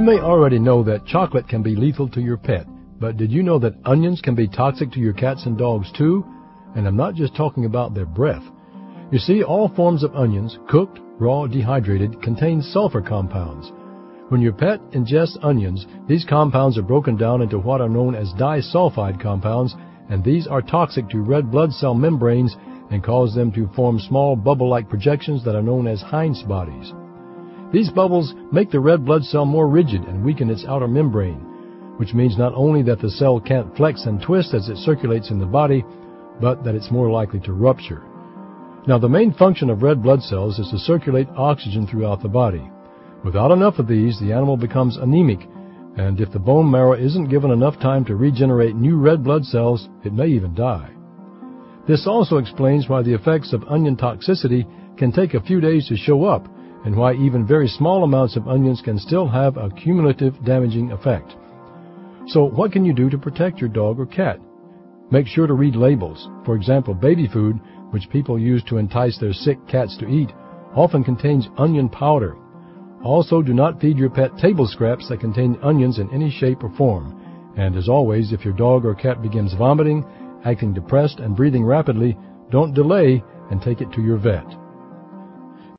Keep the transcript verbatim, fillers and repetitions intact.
may already know that chocolate can be lethal to your pet, but did you know that onions can be toxic to your cats and dogs too? And I'm not just talking about their breath. You see, all forms of onions, cooked, raw, dehydrated, contain sulfur compounds. When your pet ingests onions, these compounds are broken down into what are known as disulfide compounds, and these are toxic to red blood cell membranes and cause them to form small bubble-like projections that are known as Heinz bodies. These bubbles make the red blood cell more rigid and weaken its outer membrane, which means not only that the cell can't flex and twist as it circulates in the body, but that it's more likely to rupture. Now, the main function of red blood cells is to circulate oxygen throughout the body. Without enough of these, the animal becomes anemic, and if the bone marrow isn't given enough time to regenerate new red blood cells, it may even die. This also explains why the effects of onion toxicity can take a few days to show up, and why even very small amounts of onions can still have a cumulative damaging effect. So what can you do to protect your dog or cat? Make sure to read labels. For example, baby food, which people use to entice their sick cats to eat, often contains onion powder. Also, do not feed your pet table scraps that contain onions in any shape or form. And as always, if your dog or cat begins vomiting, acting depressed, and breathing rapidly, don't delay and take it to your vet.